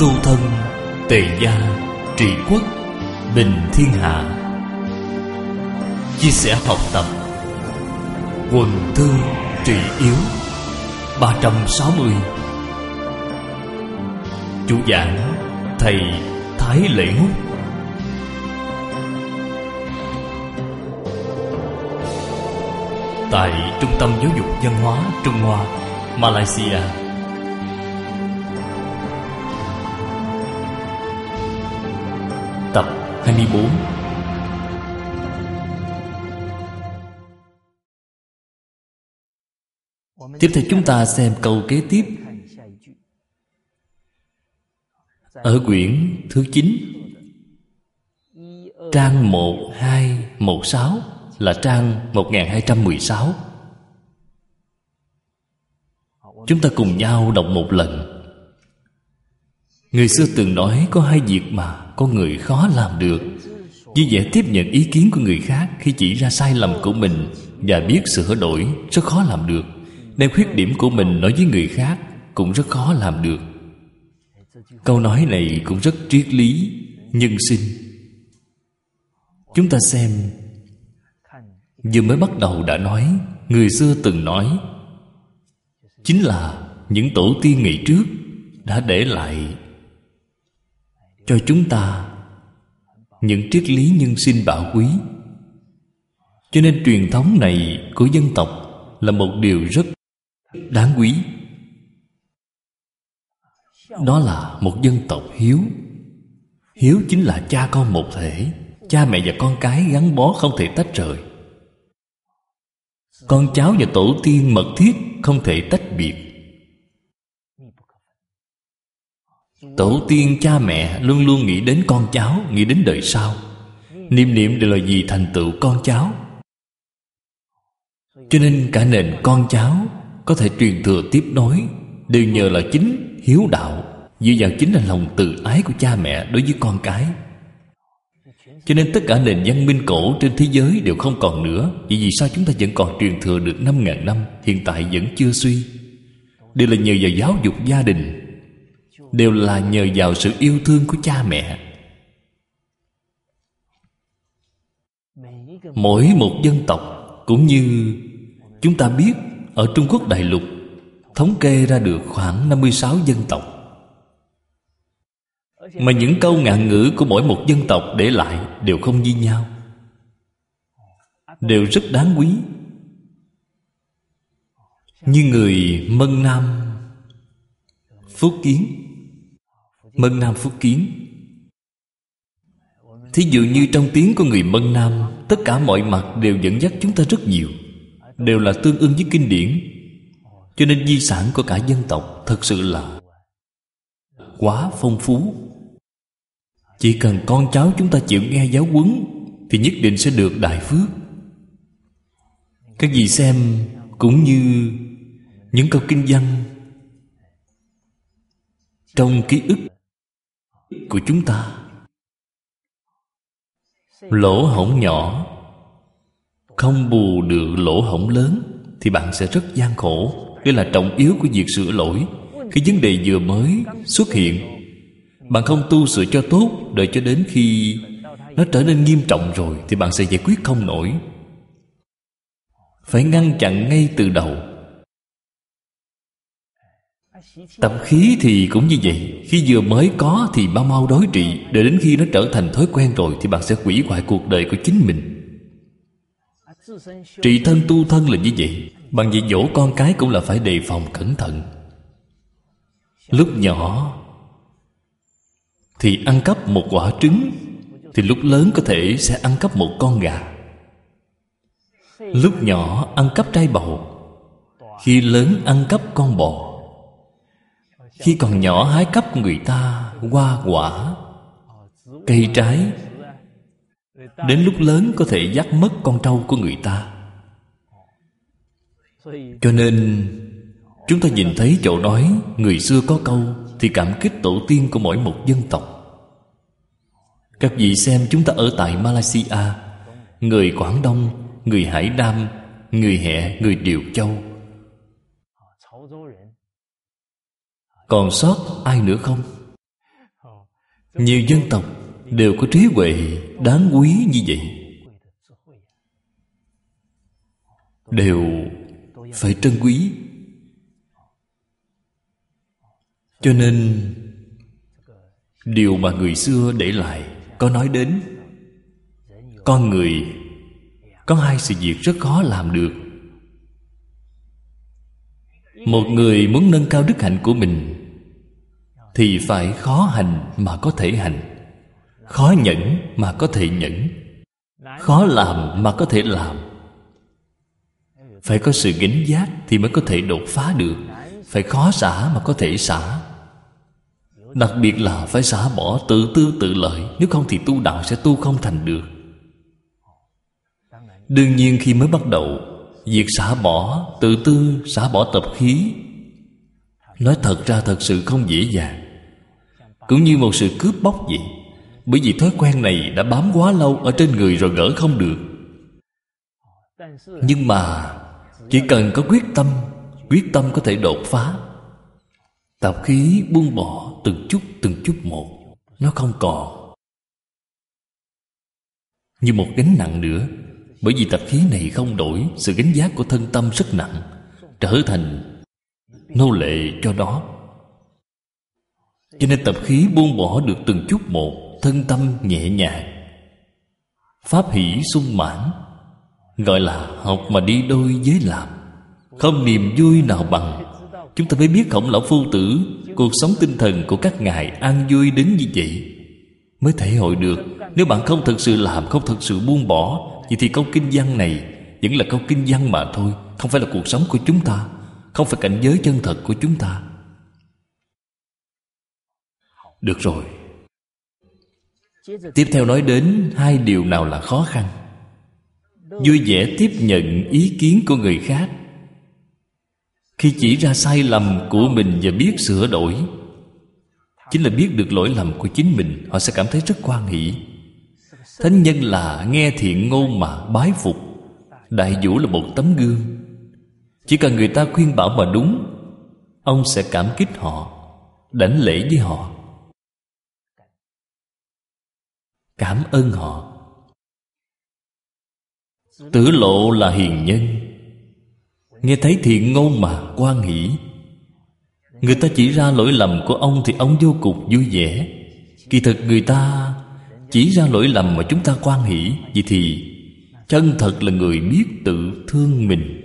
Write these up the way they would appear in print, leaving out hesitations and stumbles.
tu thân, tề gia, trị quốc, bình thiên hạ. Chia sẻ học tập, quần thương trị yếu. 360. Chủ giảng thầy Thái Lễ Ngúc. Tại Trung tâm Giáo dục Văn hóa Trung Hoa, Malaysia. Tập 24. Tiếp theo chúng ta xem câu kế tiếp. Ở quyển thứ 9, trang 1216 là trang 1216. Chúng ta cùng nhau đọc một lần. Người xưa từng nói có hai việc mà con người khó làm được: vui vẻ tiếp nhận ý kiến của người khác khi chỉ ra sai lầm của mình và biết sửa đổi, rất khó làm được. Đem khuyết điểm của mình nói với người khác cũng rất khó làm được. Câu nói này cũng rất triết lý, nhân sinh. Chúng ta xem, vừa mới bắt đầu đã nói, người xưa từng nói, chính là những tổ tiên ngày trước đã để lại cho chúng ta những triết lý nhân sinh bảo quý. Cho nên truyền thống này của dân tộc là một điều rất đáng quý. Đó là một dân tộc hiếu. Hiếu chính là cha con một thể. Cha mẹ và con cái gắn bó không thể tách rời. Con cháu và tổ tiên mật thiết không thể tách biệt. Tổ tiên cha mẹ luôn luôn nghĩ đến con cháu, nghĩ đến đời sau. Niệm niệm đều là vì thành tựu con cháu. Cho nên cả nền con cháu có thể truyền thừa tiếp nối đều nhờ là chính hiếu đạo, dựa vào chính là lòng từ ái của cha mẹ đối với con cái. Cho nên tất cả nền văn minh cổ trên thế giới đều không còn nữa. Vì sao chúng ta vẫn còn truyền thừa được 5.000 năm, hiện tại vẫn chưa suy? Đều là nhờ vào giáo dục gia đình, đều là nhờ vào sự yêu thương của cha mẹ. Mỗi một dân tộc, cũng như chúng ta biết ở Trung Quốc đại lục thống kê ra được khoảng 56 dân tộc. Mà những câu ngạn ngữ của mỗi một dân tộc để lại đều không như nhau, đều rất đáng quý. Như người Mân Nam Phúc Kiến, Mân Nam Phúc Kiến. Thí dụ như trong tiếng của người Mân Nam, tất cả mọi mặt đều dẫn dắt chúng ta rất nhiều, đều là tương ưng với kinh điển. Cho nên di sản của cả dân tộc thật sự là quá phong phú. Chỉ cần con cháu chúng ta chịu nghe giáo huấn thì nhất định sẽ được đại phước. Các vị xem, cũng như những câu kinh văn trong ký ức của chúng ta. Lỗ hổng nhỏ không bù được lỗ hổng lớn thì bạn sẽ rất gian khổ. Đây là trọng yếu của việc sửa lỗi. Khi vấn đề vừa mới xuất hiện, bạn không tu sửa cho tốt, đợi cho đến khi nó trở nên nghiêm trọng rồi thì bạn sẽ giải quyết không nổi. Phải ngăn chặn ngay từ đầu. Tập khí thì cũng như vậy. Khi vừa mới có thì mau mau đối trị, đợi đến khi nó trở thành thói quen rồi thì bạn sẽ hủy hoại cuộc đời của chính mình. Trị thân tu thân là như vậy. Bằng việc dỗ con cái cũng là phải đề phòng cẩn thận. Lúc nhỏ thì ăn cắp một quả trứng, thì lúc lớn có thể sẽ ăn cắp một con gà. Lúc nhỏ ăn cắp trai bầu, khi lớn ăn cắp con bò. Khi còn nhỏ hái cắp người ta hoa quả, cây trái. Đến lúc lớn có thể dắt mất con trâu của người ta. Cho nên chúng ta nhìn thấy chỗ nói người xưa có câu thì cảm kích tổ tiên của mỗi một dân tộc. Các vị xem, chúng ta ở tại Malaysia, người Quảng Đông, người Hải Nam, người Hẹ, người Điều Châu, còn sót ai nữa không? Nhiều dân tộc đều có trí huệ đáng quý như vậy, đều phải trân quý. Cho nên điều mà người xưa để lại có nói đến con người có hai sự việc rất khó làm được. Một người muốn nâng cao đức hạnh của mình thì phải khó hành mà có thể hành, khó nhẫn mà có thể nhẫn, khó làm mà có thể làm. Phải có sự cảnh giác thì mới có thể đột phá được. Phải khó xả mà có thể xả. Đặc biệt là phải xả bỏ tự tư tự lợi. Nếu không thì tu đạo sẽ tu không thành được. Đương nhiên khi mới bắt đầu, việc xả bỏ tự tư, xả bỏ tập khí, nói thật ra thật sự không dễ dàng. Cũng như một sự cướp bóc vậy. Bởi vì thói quen này đã bám quá lâu ở trên người rồi gỡ không được. Nhưng mà chỉ cần có quyết tâm có thể đột phá. Tập khí buông bỏ từng chút một, nó không còn như một gánh nặng nữa. Bởi vì tập khí này không đổi, sự gánh vác của thân tâm rất nặng, trở thành nô lệ cho đó. Cho nên tập khí buông bỏ được từng chút một, thân tâm nhẹ nhàng, pháp hỷ sung mãn, gọi là học mà đi đôi với làm. Không niềm vui nào bằng. Chúng ta mới biết Khổng Lão Phu Tử, cuộc sống tinh thần của các ngài an vui đến như vậy, mới thể hội được. Nếu bạn không thực sự làm, không thực sự buông bỏ, vậy thì câu kinh văn này vẫn là câu kinh văn mà thôi, không phải là cuộc sống của chúng ta, không phải cảnh giới chân thật của chúng ta. Được rồi. Tiếp theo nói đến hai điều nào là khó khăn. Vui vẻ tiếp nhận ý kiến của người khác. Khi chỉ ra sai lầm của mình và biết sửa đổi, chính là biết được lỗi lầm của chính mình, họ sẽ cảm thấy rất hoan hỷ. Thánh nhân là nghe thiện ngôn mà bái phục. Đại Vũ là một tấm gương. Chỉ cần người ta khuyên bảo mà đúng, ông sẽ cảm kích họ, đảnh lễ với họ, cảm ơn họ. Tử Lộ là hiền nhân, nghe thấy thiện ngôn mà hoan hỷ. Người ta chỉ ra lỗi lầm của ông thì ông vô cùng vui vẻ. Kỳ thực người ta chỉ ra lỗi lầm mà chúng ta hoan hỷ, vậy thì chân thật là người biết tự thương mình.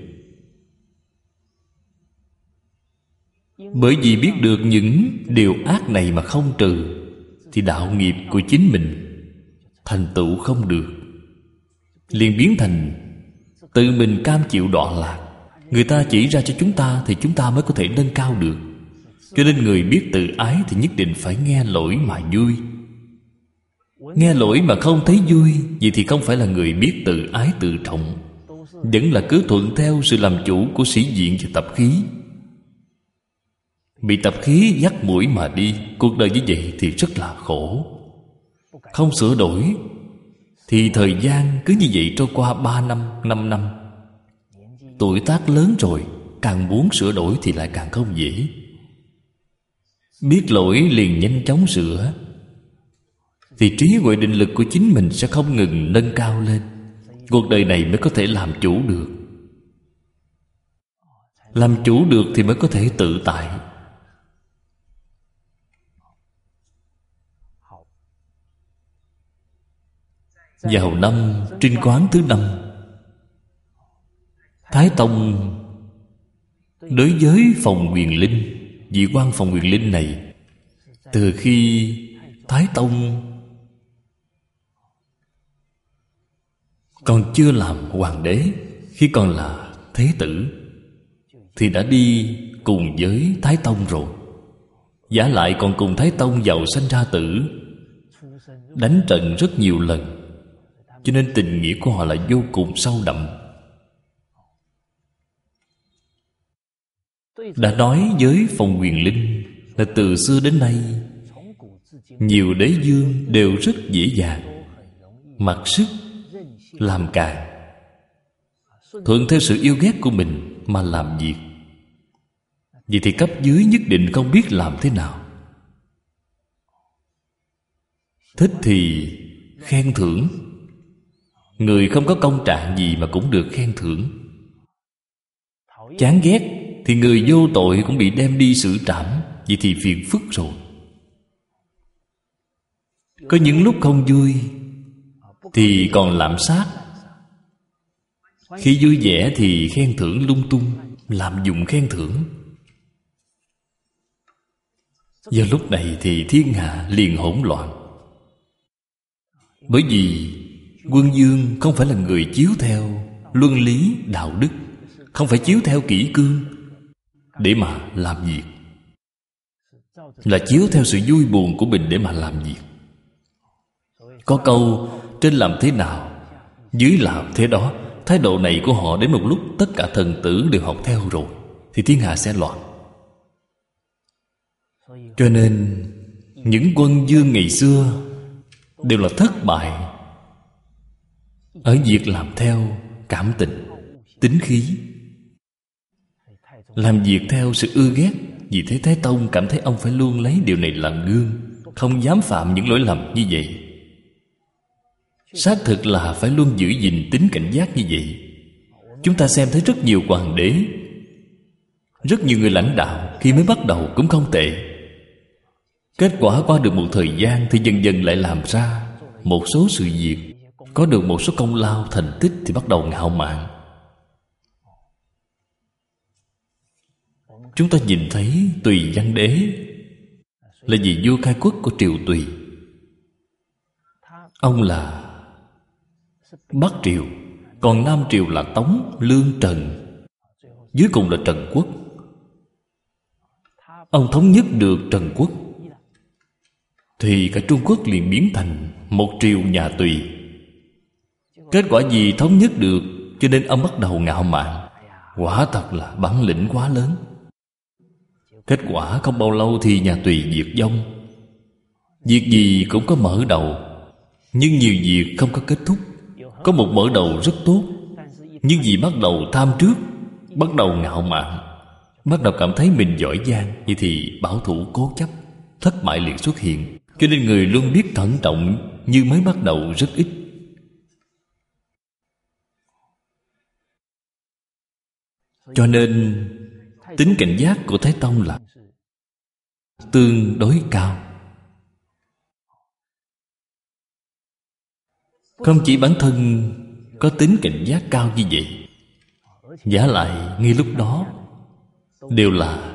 Bởi vì biết được những điều ác này mà không trừ, thì đạo nghiệp của chính mình thành tựu không được, liền biến thành tự mình cam chịu đọa lạc. Người ta chỉ ra cho chúng ta thì chúng ta mới có thể nâng cao được. Cho nên người biết tự ái thì nhất định phải nghe lỗi mà vui. Nghe lỗi mà không thấy vui, vậy thì không phải là người biết tự ái tự trọng, vẫn là cứ thuận theo sự làm chủ của sĩ diện và tập khí. Bị tập khí dắt mũi mà đi, cuộc đời như vậy thì rất là khổ. Không sửa đổi thì thời gian cứ như vậy trôi qua 3 năm, 5 năm. Tuổi tác lớn rồi, càng muốn sửa đổi thì lại càng không dễ. Biết lỗi liền nhanh chóng sửa, thì trí huệ định lực của chính mình sẽ không ngừng nâng cao lên. Cuộc đời này mới có thể làm chủ được. Làm chủ được thì mới có thể tự tại. Vào năm Trinh Quán thứ 5, Thái Tông đối với Phòng Huyền Linh, vị quan Phòng Huyền Linh này, từ khi Thái Tông còn chưa làm hoàng đế, khi còn là thế tử, thì đã đi cùng với Thái Tông rồi. Vả lại còn cùng Thái Tông giàu sanh ra tử, đánh trận rất nhiều lần. Cho nên tình nghĩa của họ là vô cùng sâu đậm. Đã nói với Phòng Huyền Linh là từ xưa đến nay, nhiều đế vương đều rất dễ dàng, mặc sức làm càng, thuận theo sự yêu ghét của mình mà làm việc. Vậy thì cấp dưới nhất định không biết làm thế nào. thích thì khen thưởng. Người không có công trạng gì mà cũng được khen thưởng. Chán ghét thì người vô tội cũng bị đem đi xử trảm. Vậy thì phiền phức rồi. Có những lúc không vui thì còn lạm sát. Khi vui vẻ thì khen thưởng lung tung, lạm dụng khen thưởng. Vào lúc này thì thiên hạ liền hỗn loạn. Bởi vì quân vương không phải là người chiếu theo luân lý đạo đức, không phải chiếu theo kỷ cương để mà làm việc, là chiếu theo sự vui buồn của mình để mà làm việc. Có câu trên làm thế nào, dưới làm thế đó. Thái độ này của họ đến một lúc tất cả thần tử đều học theo rồi thì thiên hạ sẽ loạn. Cho nên những quân vương ngày xưa đều là thất bại ở việc làm theo cảm tình, tính khí, làm việc theo sự ưa ghét. Vì thế Thái Tông cảm thấy ông phải luôn lấy điều này làm gương, không dám phạm những lỗi lầm như vậy. Xác thực là phải luôn giữ gìn tính cảnh giác như vậy. Chúng ta xem thấy rất nhiều hoàng đế, rất nhiều người lãnh đạo khi mới bắt đầu cũng không tệ. Kết quả qua được một thời gian thì dần dần lại làm ra một số sự việc, có được một số công lao thành tích thì bắt đầu ngạo mạn. Chúng ta nhìn thấy Tùy Văn Đế là vị vua khai quốc của triều Tùy. Ông là Bắc triều, còn Nam triều là Tống, Lương, Trần, dưới cùng là Trần Quốc. Ông thống nhất được Trần Quốc thì cả Trung Quốc liền biến thành một triều nhà Tùy. Kết quả gì thống nhất được, cho nên ông bắt đầu ngạo mạn. Quả thật là bản lĩnh quá lớn. Kết quả không bao lâu thì nhà Tùy diệt vong. Việc gì cũng có mở đầu, nhưng nhiều việc không có kết thúc. Có một mở đầu rất tốt, nhưng vì bắt đầu tham trước, bắt đầu ngạo mạn, bắt đầu cảm thấy mình giỏi giang, vậy thì bảo thủ cố chấp, thất bại liền xuất hiện. Cho nên người luôn biết thận trọng như mới bắt đầu rất ít. Cho nên tính cảnh giác của Thái Tông là tương đối cao. Không chỉ bản thân có tính cảnh giác cao như vậy, vả lại ngay lúc đó đều là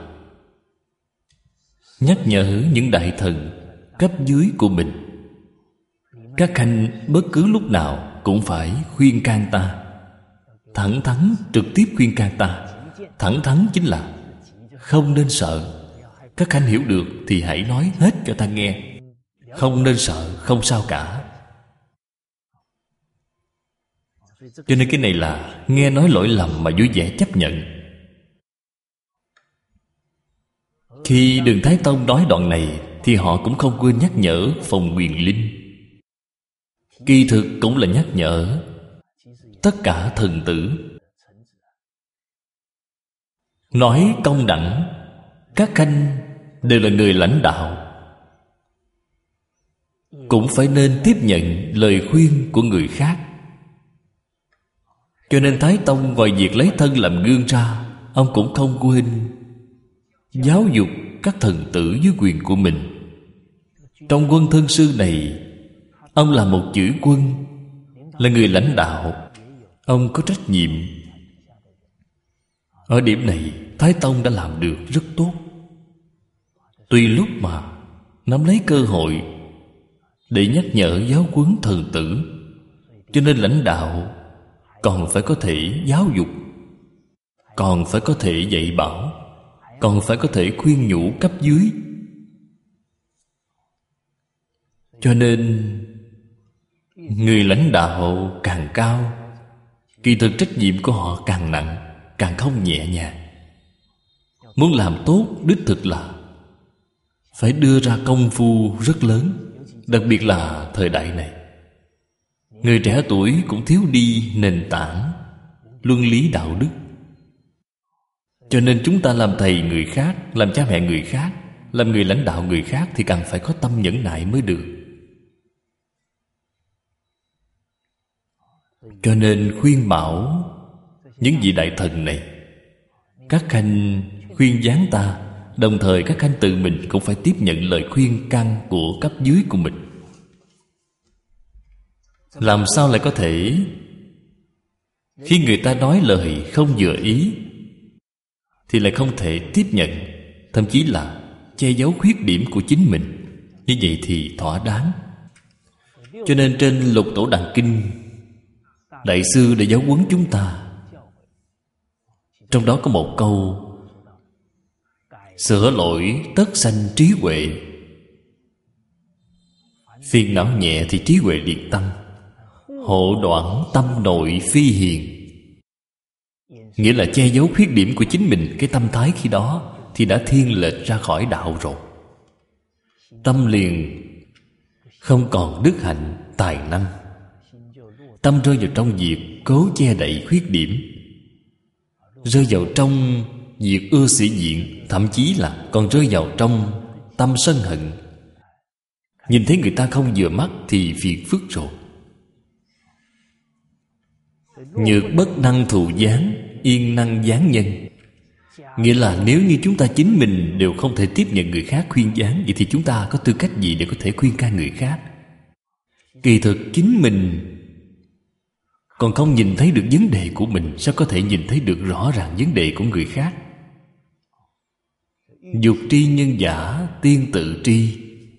nhắc nhở những đại thần cấp dưới của mình. Các khanh bất cứ lúc nào cũng phải khuyên can ta, thẳng thắn trực tiếp khuyên can ta. Thẳng thắn chính là không nên sợ. Các khanh hiểu được thì hãy nói hết cho ta nghe. Không nên sợ, không sao cả. Cho nên cái này là nghe nói lỗi lầm mà vui vẻ chấp nhận. Khi Đường Thái Tông nói đoạn này thì họ cũng không quên nhắc nhở Phòng Huyền Linh. Kỳ thực cũng là nhắc nhở tất cả thần tử. Nói công đẳng, các khanh đều là người lãnh đạo, cũng phải nên tiếp nhận lời khuyên của người khác. Cho nên Thái Tông ngoài việc lấy thân làm gương ra, ông cũng không quên giáo dục các thần tử dưới quyền của mình. Trong quân thân sư này, ông là một chữ quân, là người lãnh đạo. Ông có trách nhiệm. Ở điểm này Thái Tông đã làm được rất tốt. Tùy lúc mà nắm lấy cơ hội để nhắc nhở giáo huấn thần tử. Cho nên lãnh đạo còn phải có thể giáo dục, còn phải có thể dạy bảo, còn phải có thể khuyên nhủ cấp dưới. Cho nên người lãnh đạo càng cao, kỳ thực trách nhiệm của họ càng nặng, càng không nhẹ nhàng. Muốn làm tốt đích thực là phải đưa ra công phu rất lớn. Đặc biệt là thời đại này, người trẻ tuổi cũng thiếu đi nền tảng luân lý đạo đức. Cho nên chúng ta làm thầy người khác, làm cha mẹ người khác, làm người lãnh đạo người khác thì càng phải có tâm nhẫn nại mới được. Cho nên khuyên bảo những vị đại thần này, các khanh khuyên giáng ta, đồng thời các khanh tự mình cũng phải tiếp nhận lời khuyên can của cấp dưới của mình. Làm sao lại có thể khi người ta nói lời không vừa ý thì lại không thể tiếp nhận, thậm chí là che giấu khuyết điểm của chính mình? Như vậy thì thỏa đáng. Cho nên trên Lục Tổ Đàn Kinh, Đại sư đã giáo huấn chúng ta. Trong đó có một câu: sửa lỗi tất sanh trí huệ, phiền não nhẹ thì trí huệ liền tăng. Hộ đoạn tâm nội phi hiền, nghĩa là che giấu khuyết điểm của chính mình. Cái tâm thái khi đó thì đã thiên lệch ra khỏi đạo rồi. Tâm liền không còn đức hạnh, tài năng. Tâm rơi vào trong việc cố che đậy khuyết điểm, rơi vào trong việc ưa sĩ diện, thậm chí là còn rơi vào trong tâm sân hận. Nhìn thấy người ta không vừa mắt thì phiền phức rồi. Nhược bất năng thù gián, yên năng gián nhân. Nghĩa là nếu như chúng ta chính mình đều không thể tiếp nhận người khác khuyên gián, vậy thì chúng ta có tư cách gì để có thể khuyên can người khác? Kỳ thực chính mình còn không nhìn thấy được vấn đề của mình, sao có thể nhìn thấy được rõ ràng vấn đề của người khác? Dục tri nhân giả, tiên tự tri.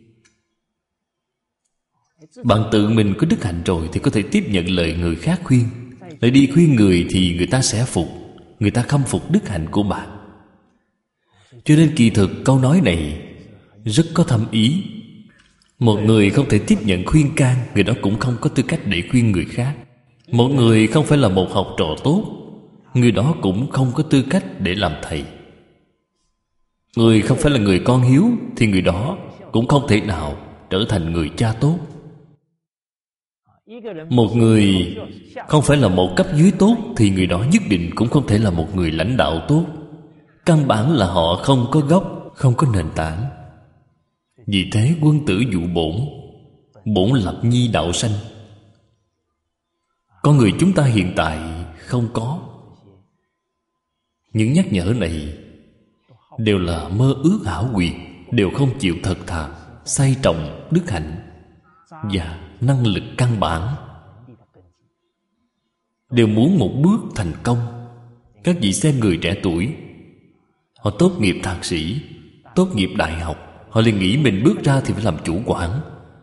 Bạn tự mình có đức hạnh rồi thì có thể tiếp nhận lời người khác khuyên. Lại đi khuyên người thì người ta sẽ phục, người ta khâm phục đức hạnh của bạn. Cho nên kỳ thực câu nói này rất có thâm ý. Một người không thể tiếp nhận khuyên can, người đó cũng không có tư cách để khuyên người khác. Một người không phải là một học trò tốt, người đó cũng không có tư cách để làm thầy. Người không phải là người con hiếu thì người đó cũng không thể nào trở thành người cha tốt. Một người không phải là một cấp dưới tốt thì người đó nhất định cũng không thể là một người lãnh đạo tốt. Căn bản là họ không có gốc, không có nền tảng. Vì thế quân tử dụ bổn, bổn lập nhi đạo sanh. Con người chúng ta hiện tại không có. Những nhắc nhở này đều là mơ ước hão quyền, đều không chịu thật thà, say trọng đức hạnh và năng lực căn bản, đều muốn một bước thành công. Các vị xem người trẻ tuổi, họ tốt nghiệp thạc sĩ, tốt nghiệp đại học, họ liền nghĩ mình bước ra thì phải làm chủ quản.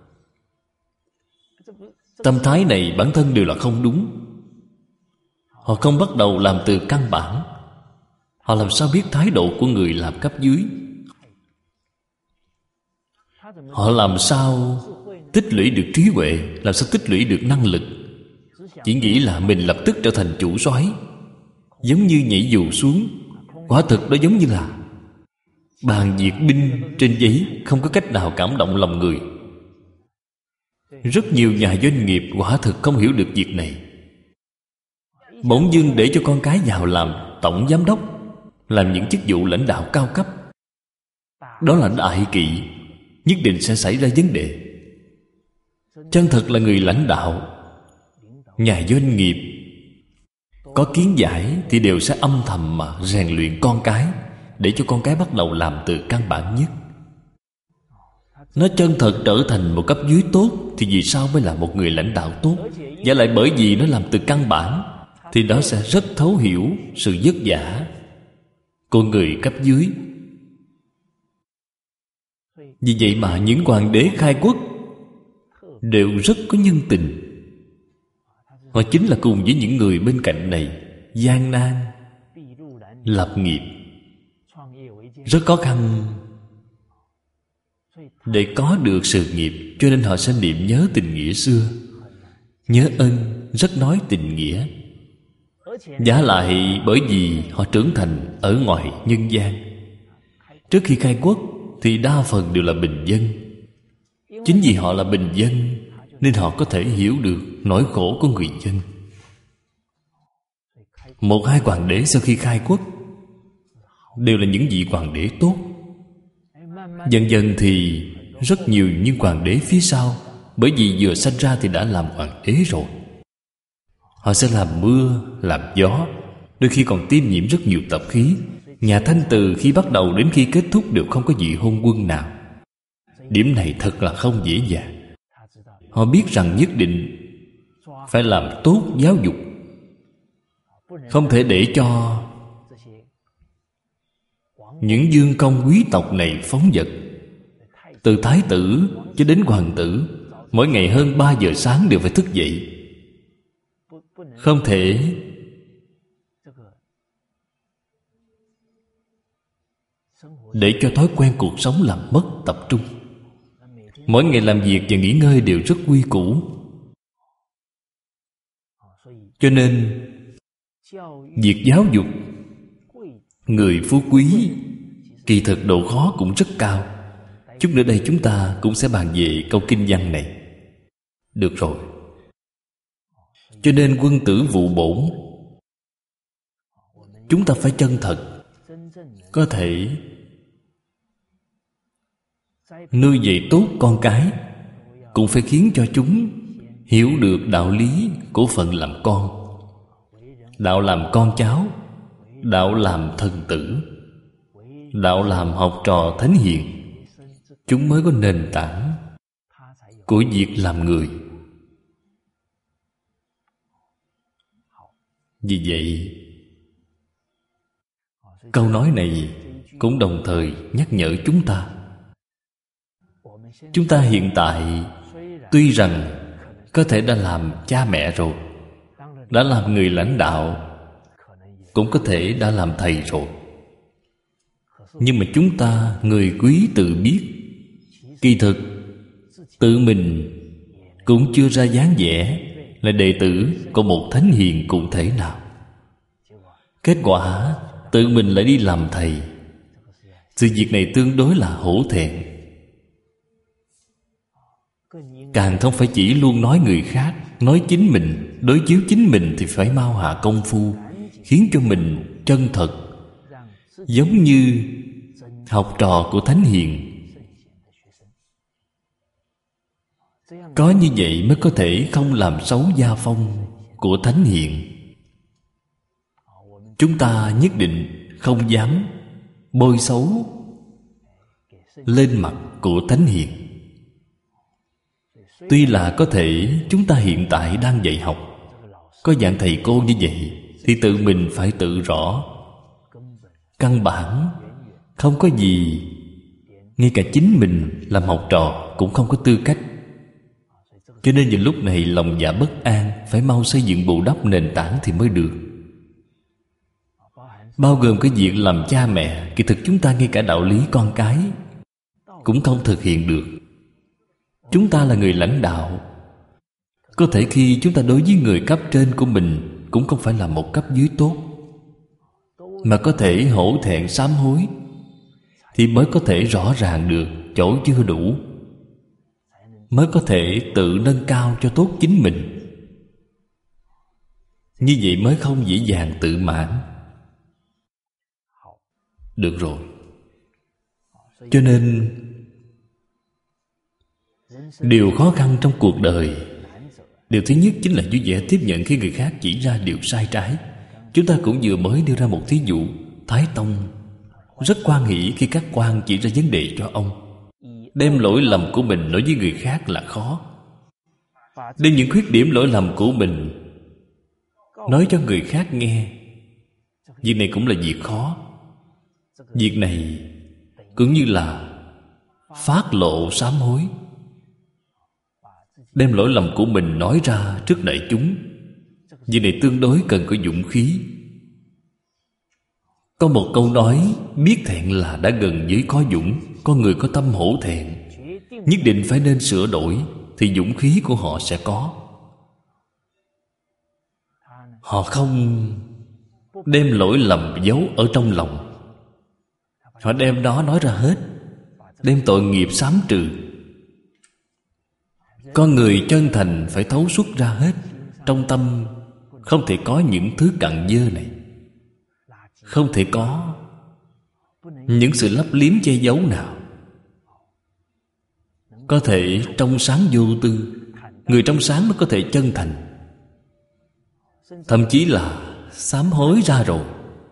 Tâm thái này bản thân đều là không đúng. Họ không bắt đầu làm từ căn bản. Họ làm sao biết thái độ của người làm cấp dưới? Họ làm sao tích lũy được trí huệ, làm sao tích lũy được năng lực? Chỉ nghĩ là mình lập tức trở thành chủ soái, giống như nhảy dù xuống. Quả thực đó giống như là bàn duyệt binh trên giấy, không có cách nào cảm động lòng người. Rất nhiều nhà doanh nghiệp quả thực không hiểu được việc này. Bỗng dưng để cho con cái vào làm tổng giám đốc, làm những chức vụ lãnh đạo cao cấp, đó là đại kỵ, nhất định sẽ xảy ra vấn đề. Chân thật là người lãnh đạo, nhà doanh nghiệp có kiến giải thì đều sẽ âm thầm mà rèn luyện con cái, để cho con cái bắt đầu làm từ căn bản nhất. Nó chân thật trở thành một cấp dưới tốt thì vì sao mới là một người lãnh đạo tốt? Và lại bởi vì nó làm từ căn bản thì đó sẽ rất thấu hiểu sự vất vả của người cấp dưới. Vì vậy mà những hoàng đế khai quốc đều rất có nhân tình. Họ chính là cùng với những người bên cạnh này gian nan lập nghiệp, rất khó khăn để có được sự nghiệp. Cho nên họ sẽ niệm nhớ tình nghĩa xưa, nhớ ân, rất nói tình nghĩa. Giả lại bởi vì họ trưởng thành ở ngoài nhân gian. Trước khi khai quốc thì đa phần đều là bình dân. Chính vì họ là bình dân nên họ có thể hiểu được nỗi khổ của người dân. Một hai hoàng đế sau khi khai quốc đều là những vị hoàng đế tốt. Dần dần thì rất nhiều những hoàng đế phía sau, bởi vì vừa sanh ra thì đã làm hoàng đế rồi. Họ sẽ làm mưa, làm gió, đôi khi còn tiêm nhiễm rất nhiều tập khí. Nhà Thanh từ khi bắt đầu đến khi kết thúc đều không có vị hôn quân nào. Điểm này thật là không dễ dàng. Họ biết rằng nhất định phải làm tốt giáo dục, không thể để cho những dương công quý tộc này phóng dật. Từ thái tử cho đến hoàng tử, mỗi ngày hơn 3 giờ sáng đều phải thức dậy. Không thể để cho thói quen cuộc sống làm mất tập trung. Mỗi ngày làm việc và nghỉ ngơi đều rất quy củ. Cho nên việc giáo dục người phú quý kỳ thực độ khó cũng rất cao. Chút nữa đây chúng ta cũng sẽ bàn về câu kinh văn này. Được rồi. Cho nên quân tử vụ bổn, chúng ta phải chân thật, có thể nuôi dạy tốt con cái, cũng phải khiến cho chúng hiểu được đạo lý của phận làm con, đạo làm con cháu, đạo làm thần tử, đạo làm học trò thánh hiền. Chúng mới có nền tảng của việc làm người. Vì vậy, câu nói này cũng đồng thời nhắc nhở chúng ta hiện tại tuy rằng có thể đã làm cha mẹ rồi, đã làm người lãnh đạo, cũng có thể đã làm thầy rồi, nhưng mà chúng ta người quý tự biết, kỳ thực tự mình cũng chưa ra dáng vẻ là đệ tử của một thánh hiền cụ thể nào. Kết quả tự mình lại đi làm thầy. Sự việc này tương đối là hổ thẹn. Càng không phải chỉ luôn nói người khác, nói chính mình, đối chiếu chính mình thì phải mau hạ công phu, khiến cho mình chân thật, giống như học trò của thánh hiền. Có như vậy mới có thể không làm xấu gia phong của thánh hiền. Chúng ta nhất định không dám bôi xấu lên mặt của thánh hiền. Tuy là có thể chúng ta hiện tại đang dạy học, có dạng thầy cô như vậy, thì tự mình phải tự rõ căn bản không có gì, ngay cả chính mình làm học trò cũng không có tư cách. Cho nên những lúc này lòng dạ bất an, phải mau xây dựng bù đắp nền tảng thì mới được. Bao gồm cái việc làm cha mẹ, kỳ thực chúng ta ngay cả đạo lý con cái cũng không thực hiện được. Chúng ta là người lãnh đạo, có thể khi chúng ta đối với người cấp trên của mình cũng không phải là một cấp dưới tốt, mà có thể hổ thẹn sám hối, thì mới có thể rõ ràng được chỗ chưa đủ, mới có thể tự nâng cao cho tốt chính mình. Như vậy mới không dễ dàng tự mãn. Được rồi. Cho nên điều khó khăn trong cuộc đời, điều thứ nhất chính là vui vẻ tiếp nhận khi người khác chỉ ra điều sai trái. Chúng ta cũng vừa mới đưa ra một thí dụ. Thái Tông rất hoan hỷ khi các quan chỉ ra vấn đề cho ông. Đem lỗi lầm của mình nói với người khác là khó. Đem những khuyết điểm lỗi lầm của mình nói cho người khác nghe, việc này cũng là việc khó. Việc này cũng như là phát lộ sám hối. Đem lỗi lầm của mình nói ra trước đại chúng, việc này tương đối cần có dũng khí. Có một câu nói, biết thẹn là đã gần với có dũng. Con người có tâm hổ thẹn, nhất định phải nên sửa đổi, thì dũng khí của họ sẽ có. Họ không đem lỗi lầm giấu ở trong lòng, họ đem đó nói ra hết, đem tội nghiệp xám trừ. Con người chân thành phải thấu suốt ra hết. Trong tâm không thể có những thứ cặn dơ này, không thể có những sự lấp liếm che giấu nào. Có thể trong sáng vô tư. Người trong sáng mới có thể chân thành. thậm chí là sám hối ra rồi,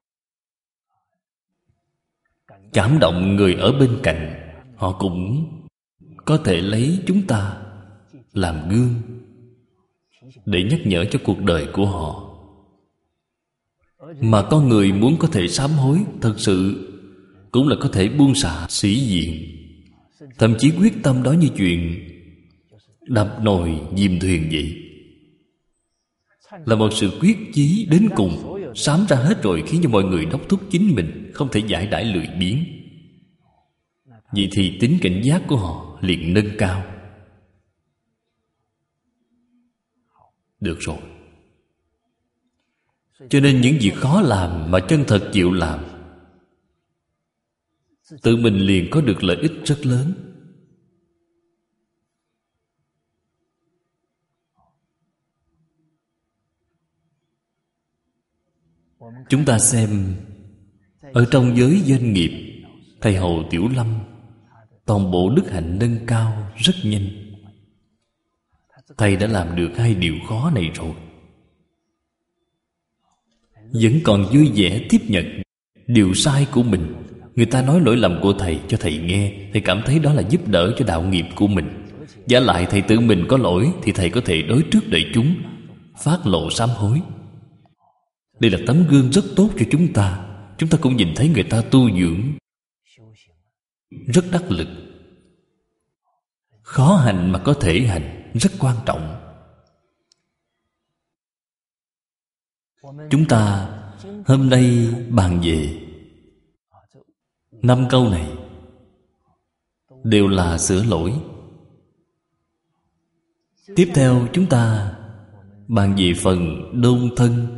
cảm động người ở bên cạnh, họ cũng có thể lấy chúng ta làm gương để nhắc nhở cho cuộc đời của họ. Mà con người muốn có thể sám hối thật sự cũng là có thể buông xả sĩ diện, thậm chí quyết tâm đó như chuyện đập nồi dìm thuyền vậy, là một sự quyết chí đến cùng, sám ra hết rồi khiến cho mọi người đốc thúc chính mình không thể giải đãi lười biếng. Vậy thì tính cảnh giác của họ liền nâng cao. Được rồi. Cho nên những việc khó làm mà chân thật chịu làm, tự mình liền có được lợi ích rất lớn. Chúng ta xem ở trong giới doanh nghiệp, thầy Hồ Tiểu Lâm toàn bộ đức hạnh nâng cao rất nhanh. Thầy đã làm được hai điều khó này rồi, vẫn còn vui vẻ tiếp nhận điều sai của mình. Người ta nói lỗi lầm của thầy cho thầy nghe, thầy cảm thấy đó là giúp đỡ cho đạo nghiệp của mình. Giả lại thầy tự mình có lỗi thì thầy có thể đối trước đại chúng, phát lộ sám hối. Đây là tấm gương rất tốt cho chúng ta. Chúng ta cũng nhìn thấy người ta tu dưỡng rất đắc lực. Khó hành mà có thể hành rất quan trọng. Chúng ta hôm nay bàn về 5 câu này đều là sửa lỗi. Tiếp theo chúng ta bàn về phần đôn thân.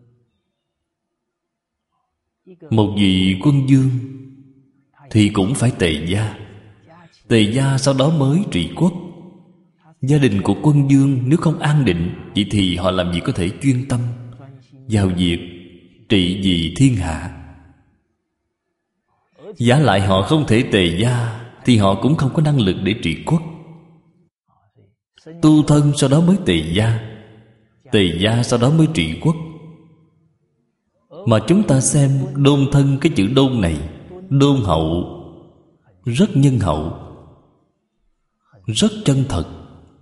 Một vị quân vương thì cũng phải tề gia. Tề gia sau đó mới trị quốc. Gia đình của quân vương nếu không an định, vậy thì họ làm gì có thể chuyên tâm vào việc trị vì thiên hạ. Giả lại họ không thể tề gia thì họ cũng không có năng lực để trị quốc. Tu thân sau đó mới tề gia, tề gia sau đó mới trị quốc. Mà chúng ta xem đôn thân, cái chữ đôn này, đôn hậu, rất nhân hậu, rất chân thật.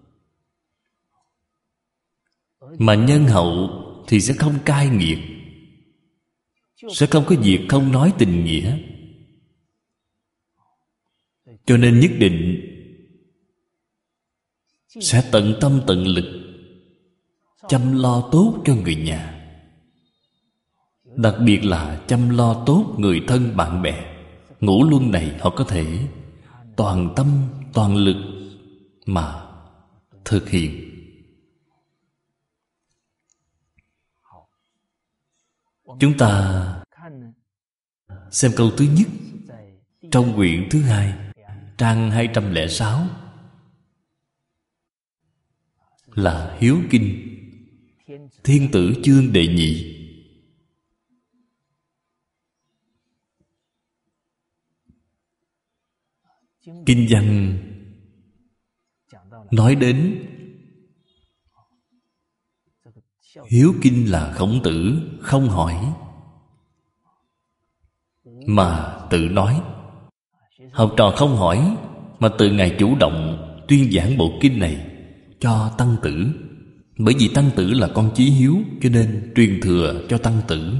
Mà nhân hậu thì sẽ không cai nghiệt, sẽ không có việc không nói tình nghĩa. Cho nên nhất định sẽ tận tâm tận lực chăm lo tốt cho người nhà. Đặc biệt là chăm lo tốt người thân bạn bè. Ngũ luân này họ có thể toàn tâm toàn lực mà thực hiện. Chúng ta xem câu thứ nhất trong quyển thứ 2, trang 206 là Hiếu Kinh, Thiên Tử chương đệ nhị. Kinh văn nói đến hiếu kinh là Khổng Tử không hỏi mà tự nói. Học trò không hỏi mà tự Ngài chủ động tuyên giảng bộ kinh này cho tăng tử. Bởi vì tăng tử là con chí hiếu, cho nên truyền thừa cho tăng tử.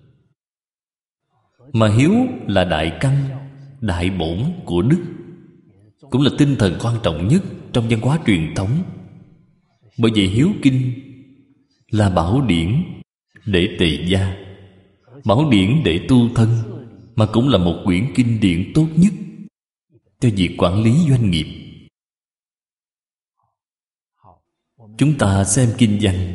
Mà hiếu là đại căn, đại bổn của đức, cũng là tinh thần quan trọng nhất trong văn hóa truyền thống. Bởi vậy hiếu kinh là bảo điển để tề gia, bảo điển để tu thân, mà cũng là một quyển kinh điển tốt nhất cho việc quản lý doanh nghiệp. Chúng ta xem kinh văn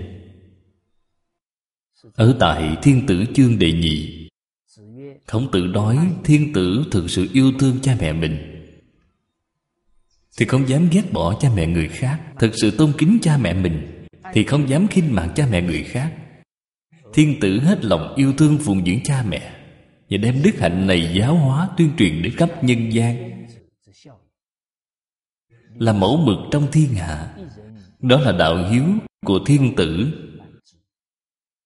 ở tại Thiên Tử chương đệ nhị. Khổng Tử nói thiên tử thực sự yêu thương cha mẹ mình thì không dám ghét bỏ cha mẹ người khác. Thực sự tôn kính cha mẹ mình thì không dám khinh mạng cha mẹ người khác. Thiên tử hết lòng yêu thương phụng dưỡng cha mẹ và đem đức hạnh này giáo hóa tuyên truyền đến khắp nhân gian, là mẫu mực trong thiên hạ. Đó là đạo hiếu của thiên tử.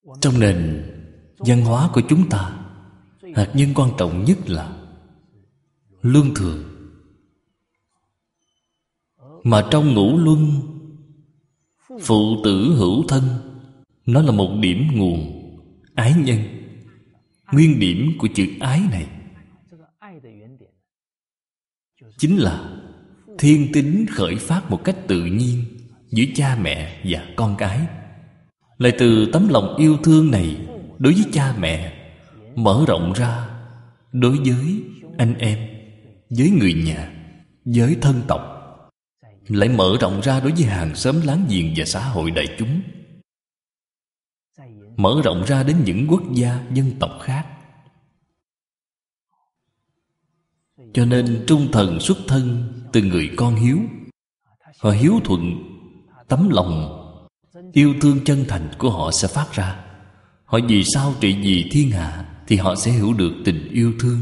Trong nền văn hóa của chúng ta, hạt nhân quan trọng nhất là luân thường. Mà trong ngũ luân, phụ tử hữu thân, nó là một điểm nguồn ái nhân. Nguyên điểm của chữ ái này chính là thiên tính khởi phát một cách tự nhiên giữa cha mẹ và con cái. Lại từ tấm lòng yêu thương này đối với cha mẹ mở rộng ra đối với anh em, với người nhà, với thân tộc, lại mở rộng ra đối với hàng xóm láng giềng và xã hội đại chúng, mở rộng ra đến những quốc gia, dân tộc khác. Cho nên trung thần xuất thân từ người con hiếu. Họ hiếu thuận, tấm lòng yêu thương chân thành của họ sẽ phát ra. Họ vì sao trị vì thiên hạ thì họ sẽ hiểu được tình yêu thương.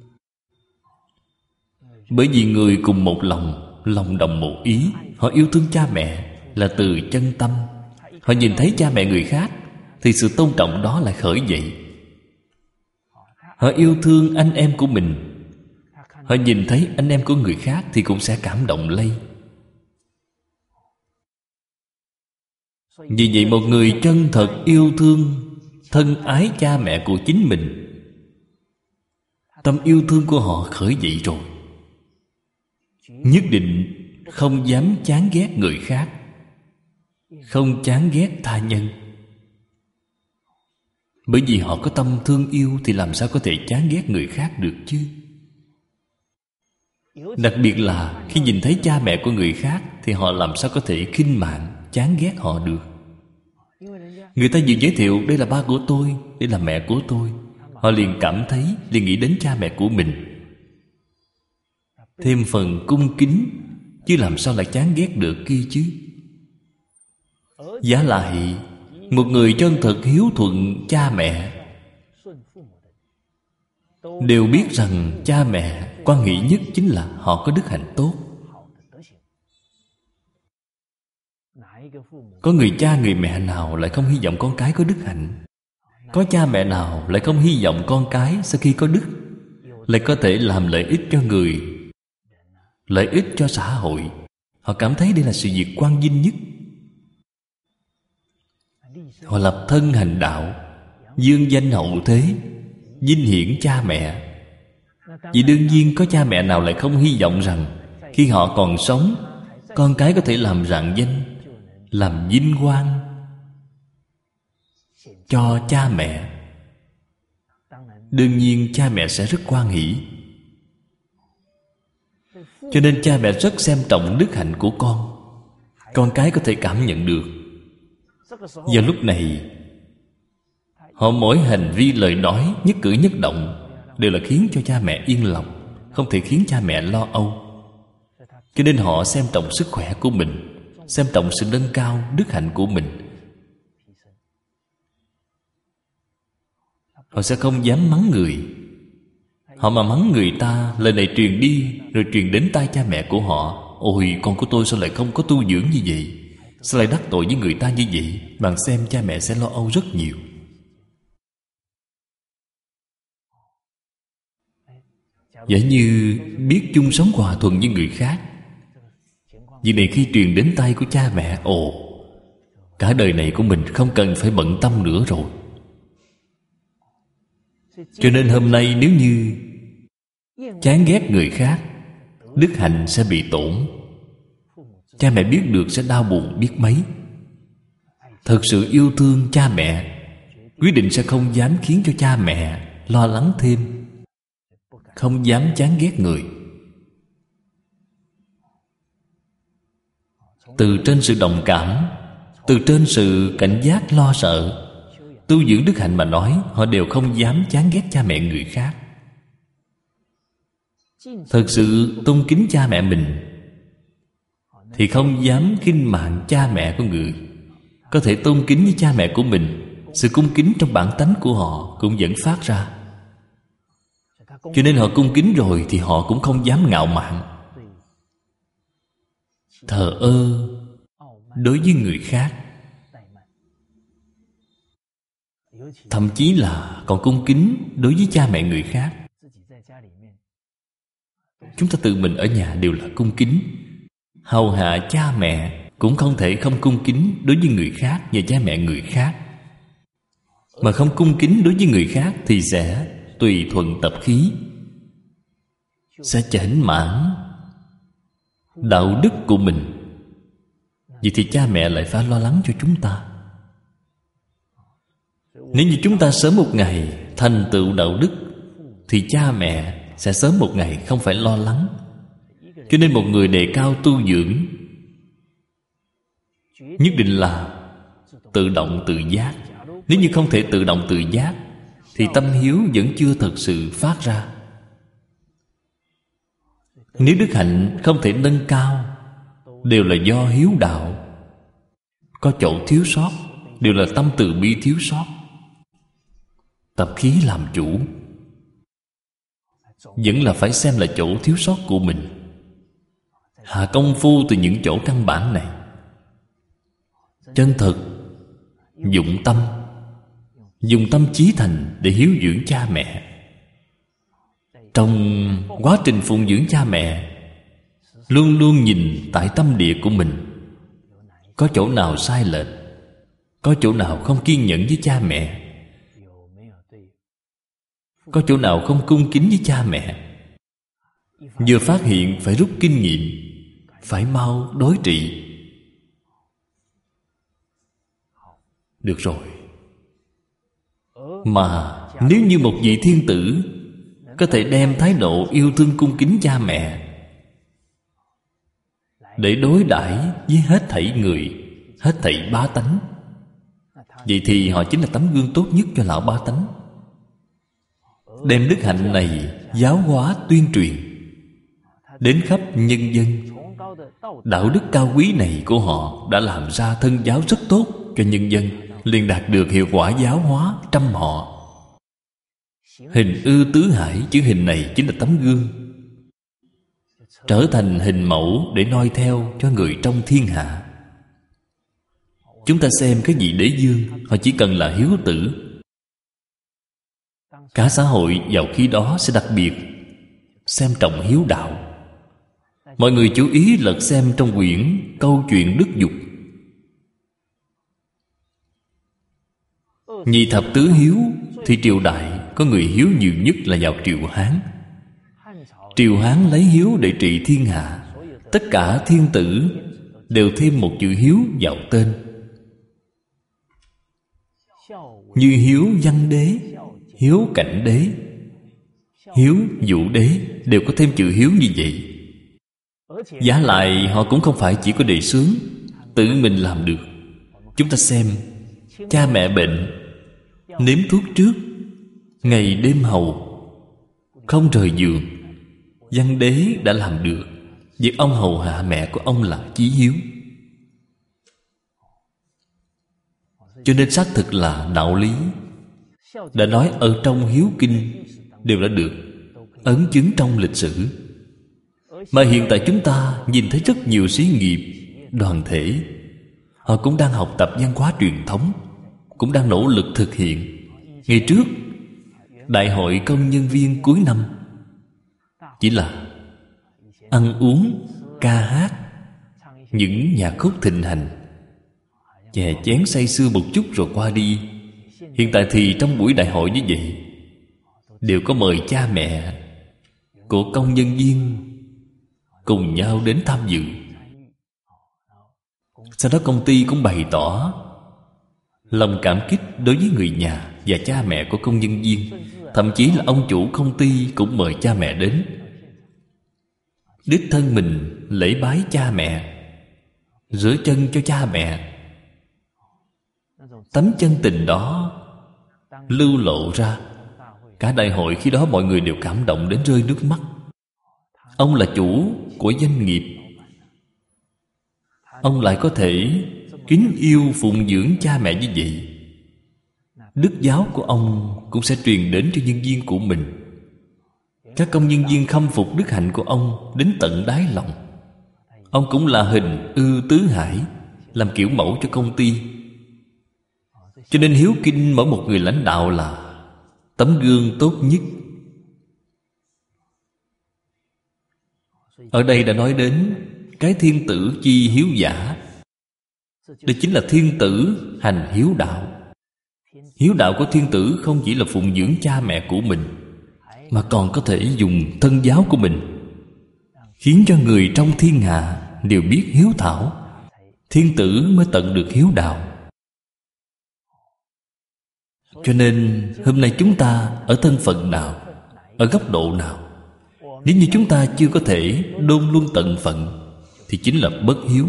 Bởi vì người cùng một lòng, lòng đồng một ý. Họ yêu thương cha mẹ là từ chân tâm. Họ nhìn thấy cha mẹ người khác thì sự tôn trọng đó lại khởi dậy. Họ yêu thương anh em của mình. Họ nhìn thấy anh em của người khác thì cũng sẽ cảm động lây. Vì vậy một người chân thật yêu thương, thân ái cha mẹ của chính mình, tâm yêu thương của họ khởi dậy rồi, nhất định không dám chán ghét người khác, không chán ghét tha nhân. Bởi vì họ có tâm thương yêu thì làm sao có thể chán ghét người khác được chứ. Đặc biệt là khi nhìn thấy cha mẹ của người khác thì họ làm sao có thể khinh mạng, chán ghét họ được. Người ta vừa giới thiệu đây là ba của tôi, đây là mẹ của tôi, họ liền cảm thấy, liền nghĩ đến cha mẹ của mình, thêm phần cung kính, chứ làm sao lại chán ghét được kia chứ. Giả lại một người chân thật hiếu thuận cha mẹ đều biết rằng cha mẹ quan nghĩ nhất chính là họ có đức hạnh tốt. Có người cha người mẹ nào lại không hy vọng con cái có đức hạnh? Có cha mẹ nào lại không hy vọng con cái sau khi có đức lại có thể làm lợi ích cho người, lợi ích cho xã hội? Họ cảm thấy đây là sự việc quan vinh nhất. Họ lập thân hành đạo, dương danh hậu thế, vinh hiển cha mẹ. Vì đương nhiên có cha mẹ nào lại không hy vọng rằng khi họ còn sống, con cái có thể làm rạng danh, làm vinh quang cho cha mẹ. Đương nhiên cha mẹ sẽ rất hoan hỷ. Cho nên cha mẹ rất xem trọng đức hạnh của con cái có thể cảm nhận được. Vào lúc này, họ mỗi hành vi lời nói, nhất cử nhất động đều là khiến cho cha mẹ yên lòng, không thể khiến cha mẹ lo âu. Cho nên họ xem trọng sức khỏe của mình, xem trọng sự nâng cao đức hạnh của mình. Họ sẽ không dám mắng người. Họ mà mắng người ta, lời này truyền đi rồi truyền đến tai cha mẹ của họ: ôi, con của tôi sao lại không có tu dưỡng như vậy, sao lại đắc tội với người ta như vậy? Bạn xem cha mẹ sẽ lo âu rất nhiều. Giả như biết chung sống hòa thuận với người khác, việc này khi truyền đến tay của cha mẹ, ồ, cả đời này của mình không cần phải bận tâm nữa rồi. Cho nên hôm nay nếu như chán ghét người khác, đức hạnh sẽ bị tổn. Cha mẹ biết được sẽ đau buồn biết mấy. Thật sự yêu thương cha mẹ, quyết định sẽ không dám khiến cho cha mẹ lo lắng thêm, không dám chán ghét người. Từ trên sự đồng cảm, từ trên sự cảnh giác lo sợ, tu dưỡng đức hạnh mà nói, họ đều không dám chán ghét cha mẹ người khác. Thật sự tôn kính cha mẹ mình thì không dám khinh mạng cha mẹ của người. Có thể tôn kính với cha mẹ của mình, sự cung kính trong bản tánh của họ cũng vẫn phát ra. Cho nên họ cung kính rồi thì họ cũng không dám ngạo mạn, thờ ơ đối với người khác. thậm chí là còn cung kính đối với cha mẹ người khác. Chúng ta tự mình ở nhà đều là cung kính. Hầu hạ cha mẹ cũng không thể không cung kính đối với người khác và cha mẹ người khác. Mà không cung kính đối với người khác thì sẽ tùy thuận tập khí, sẽ chểnh mãn đạo đức của mình. Vậy thì cha mẹ lại phải lo lắng cho chúng ta. Nếu như chúng ta sớm một ngày thành tựu đạo đức thì cha mẹ sẽ sớm một ngày không phải lo lắng. Cho nên một người đề cao tu dưỡng nhất định là tự động tự giác. Nếu như không thể tự động tự giác thì tâm hiếu vẫn chưa thật sự phát ra. Nếu đức hạnh không thể nâng cao, đều là do hiếu đạo có chỗ thiếu sót, đều là tâm từ bi thiếu sót. Tập khí làm chủ, vẫn là phải xem là chỗ thiếu sót của mình. Hạ công phu từ những chỗ căn bản này. Chân thực dụng tâm, dùng tâm chí thành để hiếu dưỡng cha mẹ. Trong quá trình phụng dưỡng cha mẹ, luôn luôn nhìn tại tâm địa của mình, có chỗ nào sai lệch, có chỗ nào không kiên nhẫn với cha mẹ, có chỗ nào không cung kính với cha mẹ. Vừa phát hiện phải rút kinh nghiệm, phải mau đối trị. Được rồi. Mà nếu như một vị thiên tử có thể đem thái độ yêu thương cung kính cha mẹ để đối đãi với hết thảy người, hết thảy bá tánh, vậy thì họ chính là tấm gương tốt nhất cho lão bá tánh. Đem đức hạnh này giáo hóa tuyên truyền đến khắp nhân dân. Đạo đức cao quý này của họ đã làm ra thân giáo rất tốt cho nhân dân, liền đạt được hiệu quả giáo hóa trăm họ. Hình ư tứ hải, chữ hình này chính là tấm gương, trở thành hình mẫu để noi theo cho người trong thiên hạ. Chúng ta xem cái vị đế vương, họ chỉ cần là hiếu tử, cả xã hội vào khi đó sẽ đặc biệt xem trọng hiếu đạo. Mọi người chú ý lật xem trong quyển Câu chuyện Đức Dục. Nhị thập tứ hiếu thì triều đại có người hiếu nhiều nhất là vào Triều Hán. Triều Hán lấy hiếu để trị thiên hạ. Tất cả thiên tử đều thêm một chữ hiếu vào tên. Như hiếu văn đế, hiếu cảnh đế, hiếu vũ đế đều có thêm chữ hiếu như vậy. Giả lại họ cũng không phải chỉ có đề xướng, tự mình làm được. Chúng ta xem, cha mẹ bệnh, nếm thuốc trước, ngày đêm hầu, không rời giường. Văn đế đã làm được. Việc ông hầu hạ mẹ của ông là chí hiếu. Cho nên xác thực là đạo lý đã nói ở trong hiếu kinh đều đã được ấn chứng trong lịch sử. Mà hiện tại chúng ta nhìn thấy rất nhiều xí nghiệp, đoàn thể, họ cũng đang học tập văn hóa truyền thống, cũng đang nỗ lực thực hiện. Ngày trước đại hội công nhân viên cuối năm chỉ là ăn uống, ca hát, những nhạc khúc thịnh hành, chè chén say sưa một chút rồi qua đi. Hiện tại thì trong buổi đại hội như vậy đều có mời cha mẹ của công nhân viên cùng nhau đến tham dự. Sau đó công ty cũng bày tỏ lòng cảm kích đối với người nhà và cha mẹ của công nhân viên. Thậm chí là ông chủ công ty cũng mời cha mẹ đến, đích thân mình lễ bái cha mẹ, rửa chân cho cha mẹ. Tấm chân tình đó lưu lộ ra, cả đại hội khi đó mọi người đều cảm động đến rơi nước mắt. Ông là chủ của doanh nghiệp, ông lại có thể kính yêu phụng dưỡng cha mẹ như vậy. Đức giáo của ông cũng sẽ truyền đến cho nhân viên của mình. Các công nhân viên khâm phục đức hạnh của ông đến tận đáy lòng. Ông cũng là hình ư tứ hải, làm kiểu mẫu cho công ty. Cho nên hiếu kinh mỗi một người lãnh đạo là tấm gương tốt nhất. Ở đây đã nói đến cái thiên tử chi hiếu giả. Đây chính là thiên tử hành hiếu đạo. Hiếu đạo của thiên tử không chỉ là phụng dưỡng cha mẹ của mình, mà còn có thể dùng thân giáo của mình, khiến cho người trong thiên hạ đều biết hiếu thảo. Thiên tử mới tận được hiếu đạo. Cho nên hôm nay chúng ta ở thân phận nào, ở góc độ nào, nếu như chúng ta chưa có thể đôn luân tận phận, thì chính là bất hiếu.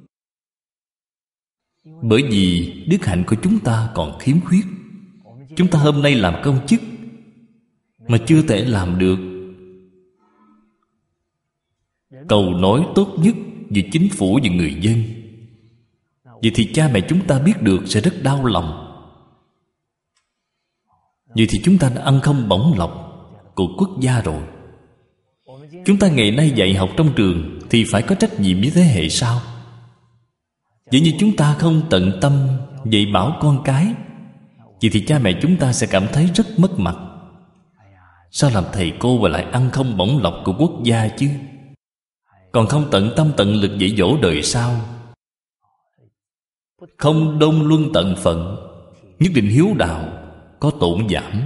Bởi vì đức hạnh của chúng ta còn khiếm khuyết. Chúng ta hôm nay làm công chức mà chưa thể làm được cầu nối tốt nhất giữa chính phủ và người dân, vậy thì cha mẹ chúng ta biết được sẽ rất đau lòng. Vậy thì chúng ta đã ăn không bổng lộc của quốc gia rồi. Chúng ta ngày nay dạy học trong trường thì phải có trách nhiệm với thế hệ sau. Vậy như chúng ta không tận tâm dạy bảo con cái, vậy thì cha mẹ chúng ta sẽ cảm thấy rất mất mặt. Sao làm thầy cô và lại ăn không bổng lộc của quốc gia chứ? Còn không tận tâm tận lực dạy dỗ đời sau, không đôn luân tận phận, nhất định hiếu đạo có tổn giảm.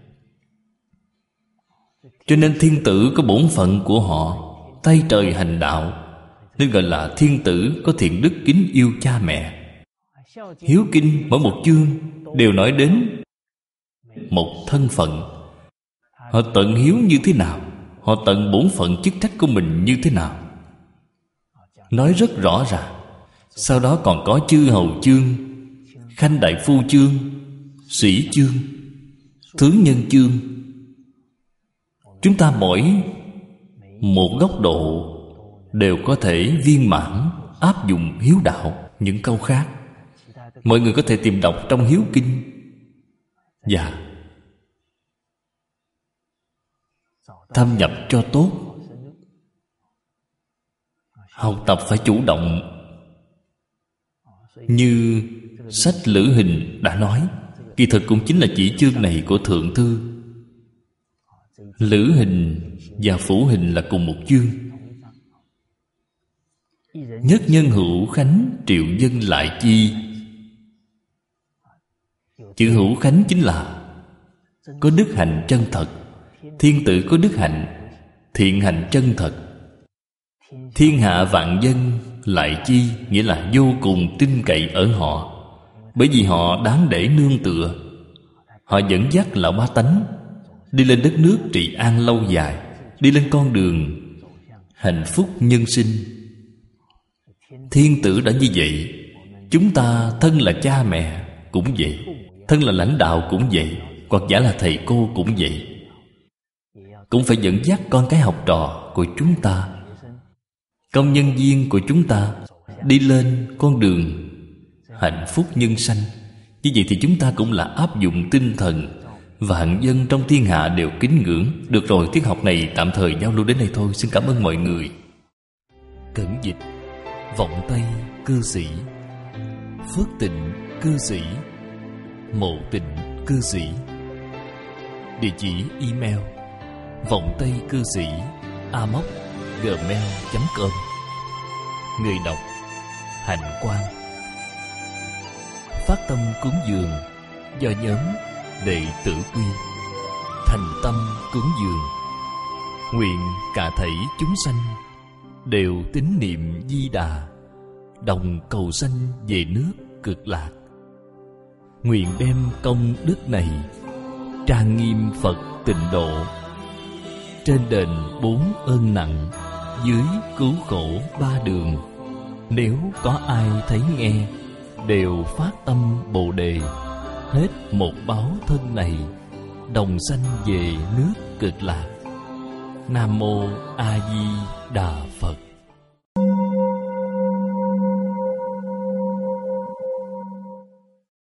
Cho nên thiên tử có bổn phận của họ, tay trời hành đạo, nên gọi là thiên tử có thiện đức kính yêu cha mẹ. Hiếu kinh mỗi một chương đều nói đến một thân phận. Họ tận hiếu như thế nào, họ tận bổn phận chức trách của mình như thế nào, nói rất rõ ràng. Sau đó còn có chư hầu chương, khanh đại phu chương, sĩ chương, tướng nhân chương. Chúng ta mỗi một góc độ đều có thể viên mãn áp dụng hiếu đạo. Những câu khác mọi người có thể tìm đọc trong hiếu kinh. Và thâm nhập cho tốt. Học tập phải chủ động. Như sách Lữ Hình đã nói, kỳ thực cũng chính là chỉ chương này của Thượng Thư. Lữ Hình và Phủ Hình là cùng một chương. Nhất nhân hữu khánh, triệu dân lại chi. Chữ hữu khánh chính là có đức hạnh chân thật. Thiên tử có đức hạnh, thiện hạnh chân thật. Thiên hạ vạn dân lại chi, nghĩa là vô cùng tin cậy ở họ, bởi vì họ đáng để nương tựa. Họ dẫn dắt lão bá tánh đi lên đất nước trị an lâu dài, đi lên con đường hạnh phúc nhân sinh. Thiên tử đã như vậy, chúng ta thân là cha mẹ cũng vậy, thân là lãnh đạo cũng vậy, hoặc giả là thầy cô cũng vậy, cũng phải dẫn dắt con cái học trò của chúng ta, công nhân viên của chúng ta đi lên con đường hạnh phúc nhân sanh. Như vậy thì chúng ta cũng là áp dụng tinh thần vạn dân trong thiên hạ đều kính ngưỡng. Được rồi, tiết học này tạm thời giao lưu đến đây thôi. Xin cảm ơn mọi người. Cẩn dịch: Vọng Tây cư sĩ, Phước Tịnh cư sĩ, Mộ Tịnh cư sĩ. Địa chỉ email vọng tây cư sĩ amos@gmail.com. Người đọc: Hạnh Quang. Phát tâm cúng dường do nhóm Đệ Tử Quy. Thành tâm cúng dường, nguyện cả thảy chúng sanh đều tín niệm Di Đà, đồng cầu sanh về nước Cực Lạc. Nguyện đem công đức này trang nghiêm Phật Tịnh Độ, trên đền 4 ơn nặng, dưới cứu khổ 3 đường. Nếu có ai thấy nghe, đều phát tâm Bồ Đề, hết một báo thân này, đồng sanh về nước Cực Lạc. Nam Mô A Di Đà Phật.